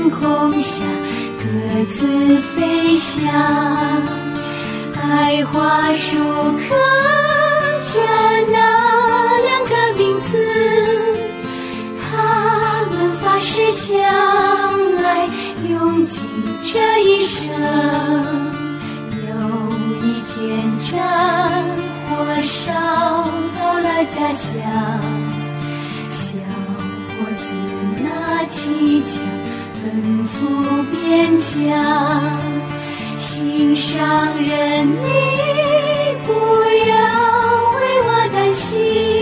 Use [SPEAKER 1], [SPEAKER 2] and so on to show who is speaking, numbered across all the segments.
[SPEAKER 1] 天空下各自飞翔。白桦树刻着那两个名字，他们发誓相爱，用尽这一生。有一天战火烧到了家乡，小伙子拿起枪奔赴边疆。心上人，你不要为我担心，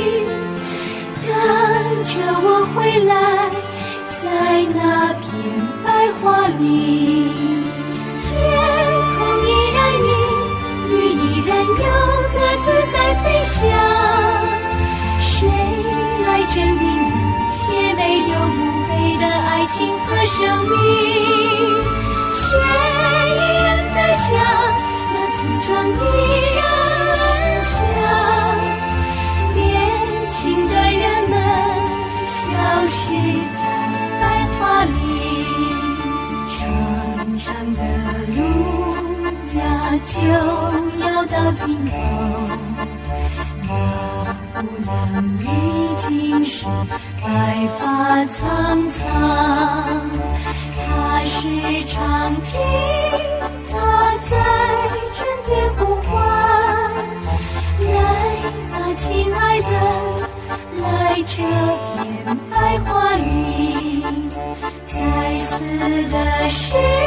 [SPEAKER 1] 等着我回来，在那片白桦里。天空依然阴，雨依然有，各自在飞翔。谁来证明那些没有墓碑的爱情和生命？雪依然在下，那村庄依然安详。年轻的人们消失在白桦里，长长的路呀就要到尽头。那姑娘已经是白发苍苍，她时常听她在枕边呼唤，来吧亲爱的，来这片白桦里。在此的时